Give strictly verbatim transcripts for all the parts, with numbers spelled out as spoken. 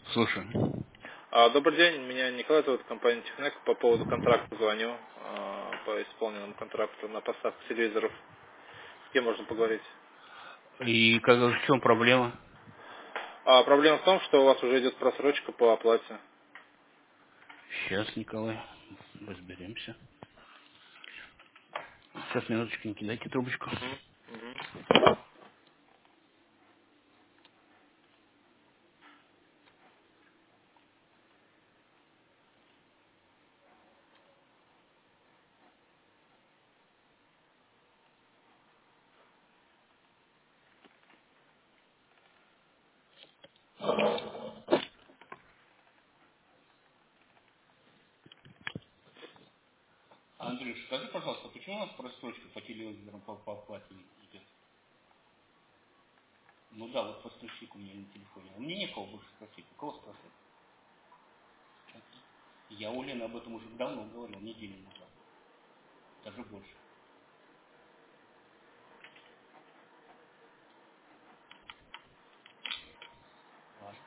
Слушаю. А, Добрый день, меня Николай зовут, компания Технек. По поводу контракта звоню, а, по исполненному контракту на поставку телевизоров. С кем можно поговорить? И как, в чем проблема? А, проблема в том, что у вас уже идет просрочка по оплате. Сейчас, Николай, разберемся. Сейчас, минуточку, не кидайте трубочку. Мгм, мгм. Андрюш, скажи, пожалуйста, почему у нас просрочка по телевизорам по, по оплате идет? Ну да, вот поставщик у меня на телефоне. А мне некого больше спросить. У кого спросить? Я у Лены об этом уже давно говорил, неделю назад. Даже больше. Ладно.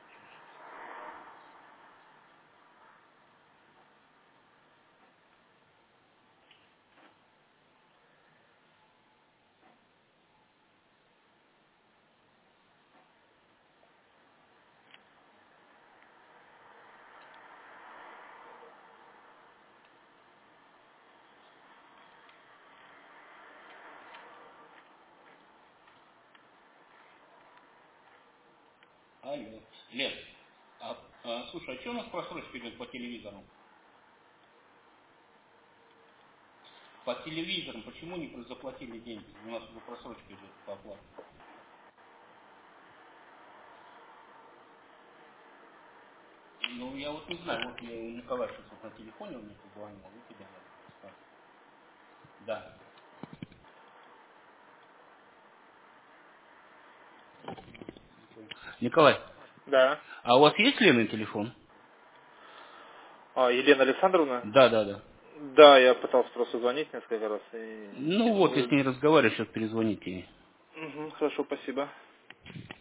Алло. Лен, а, а, слушай, а что у нас просрочка идет по телевизорам? По телевизорам почему не заплатили деньги? У нас уже просрочка идет по оплате. Ну, я вот не знаю, вот я у Николая сейчас вот на телефоне у меня позвонил, вот тебе надо спрашивать. Да. Николай, Да. а у вас есть Ленин телефон? А, Елена Александровна? Да, да, да. Да, я пытался просто звонить несколько раз и не Ну вот, я с могу. ней разговариваю, сейчас перезвоните ей. Мгм, хорошо, спасибо.